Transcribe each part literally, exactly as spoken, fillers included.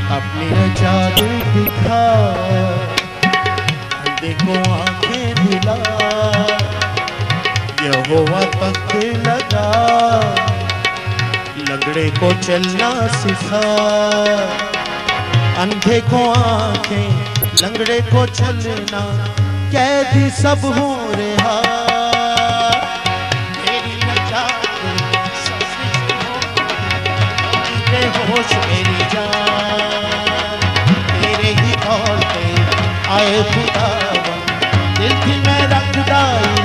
अपनी नजात दिखा, देखो आंखें दिला, यहोवा तक लगा, लंगड़े को चलना सिखा। अंधे को आंखें, लंगड़े को चलना, कैदी सब हो रहा। मेरी नजात होश मेरी जान, तेरे ही कॉल पे आए खुदावन, दिल की मैं रखदा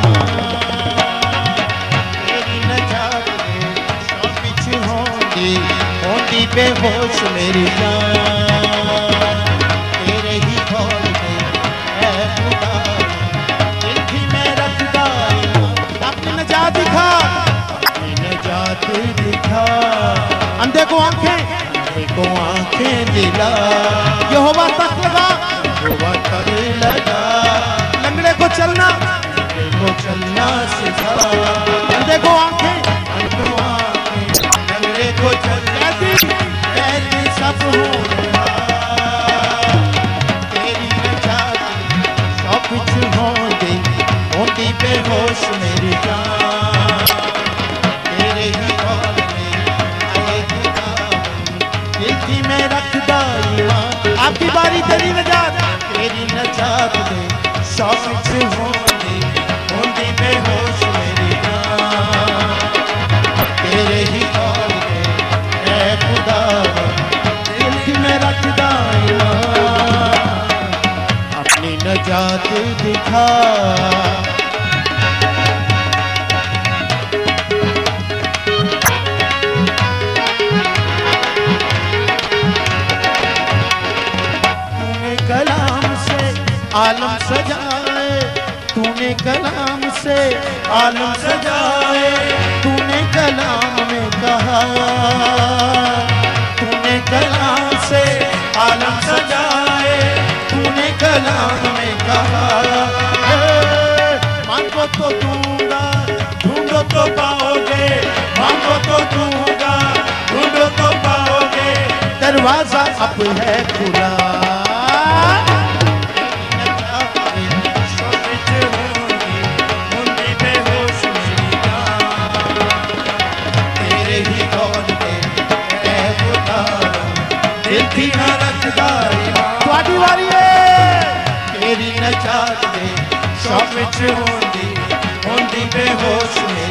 मेरी नजात सब कुछ होंदी होंदी बेहोश मेरी जान, तेरे ही कॉल पे आए खुदावन, दिल की मैं रखदा अपनी नजात दिखा, अपनी नजात दिखा। अंधे को आंखें, अंधे को आंखें दिला, यहोवा तक लगा, यहोवा तक लगा, लंगड़े को चलना, लंगड़े को चलना सिखा। अंधे को आंखें, अंधे को आंखें, लंगड़े को चलना, कैदी सब हो रहा। तेरी नजात सब कुछ होंदी होंदी बेहोश मेरी जान, तेरे ही कॉल में रखदा ईमान। आपकी बारी तेरी नजात, तेरी नजात दे सब कुछ होंदी होंदी बेहोश मेरी जान, तेरे ही कॉल पे ऐ खुदा दिल में रखदा ईमान। अपनी नजात दिखा, आलम सजाए तूने कलाम से, आलम सजाए तूने कलाम में कहा, तूने कलाम से आलम सजाए तूने कलाम में कहा। मांगो तो दूंगा, ढूंढो तो पाओगे, मांगो तो दूंगा, ढूंढो तो पाओगे, दरवाजा अब है खुला। ਤੁਹਾਡੀ ਵਾਰੀ ਏ, ਤੇਰੀ ਨਜਾਤ ਦੇ ਸਭ ਵਿੱਚ ਹੁੰਦੀ ਹੁੰਦੀ ਬੇਹੋਸ਼